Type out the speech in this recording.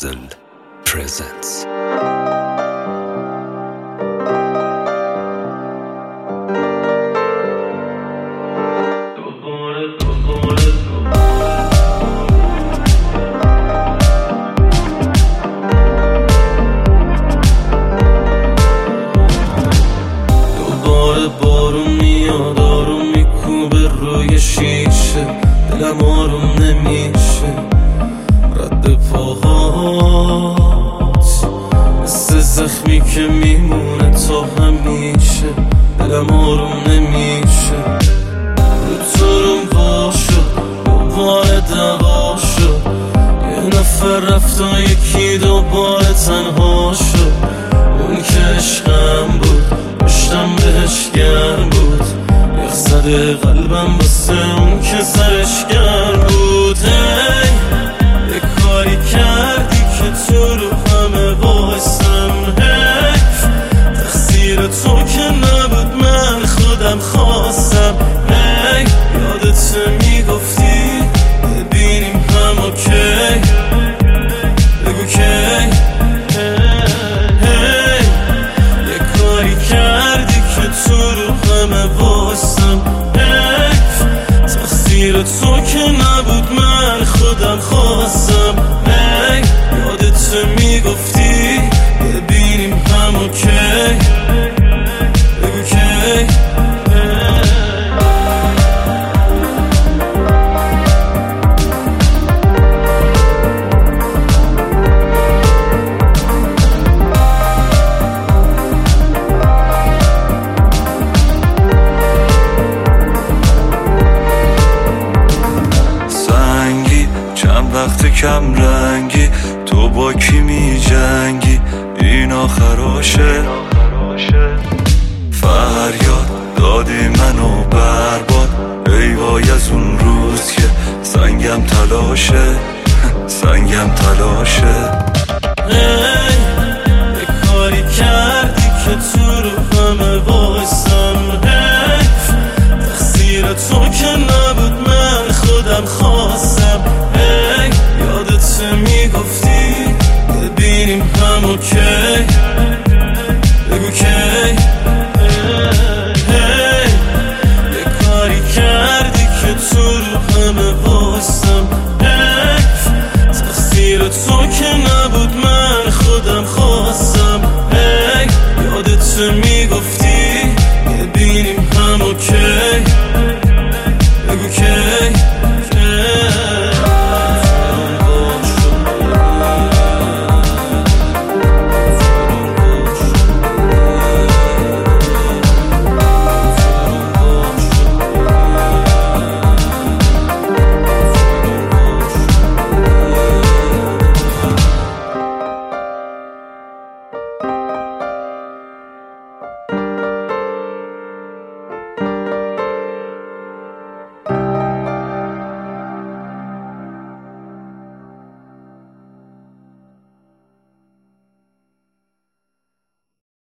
پازل پرزنتس. بارون میاد آروم میکوبه روی شیشه، دلم آروم نمیشه. رد پاهات مثل زخمی که میمونه تا همیشه، دلم آروم نمیشه. رو تو روم وا شد دوباره دعوا شد، یه نفر رفت و یکی دوباره تنها شد. اون که عشقم بود پشتم بهش گرم بود، یخ زده قلبم واسه اون که سرش گرم بود. هی یه کاری کردی که تو رو همه بایستم، حیف تقصیر تو که نبود من خودم خواستم. هی یادت میگفتی ببینیم هم اوکی، بگو کی. تو رو همه واسم، حیف تقصیر تو که نبود من خودم خواستم. هی یادت میگفتی ببینیم هم اوکی، بگو کی. وقت کم رنگی تو با کی می جنگی، این آخراشه. فریاد دادی منو برباد، ای وای از اون روز که سنگم تلاشه، سنگم تلاشه. ای یه کاری کردی که تو رو همه بایستم، حیف تقصیر تو که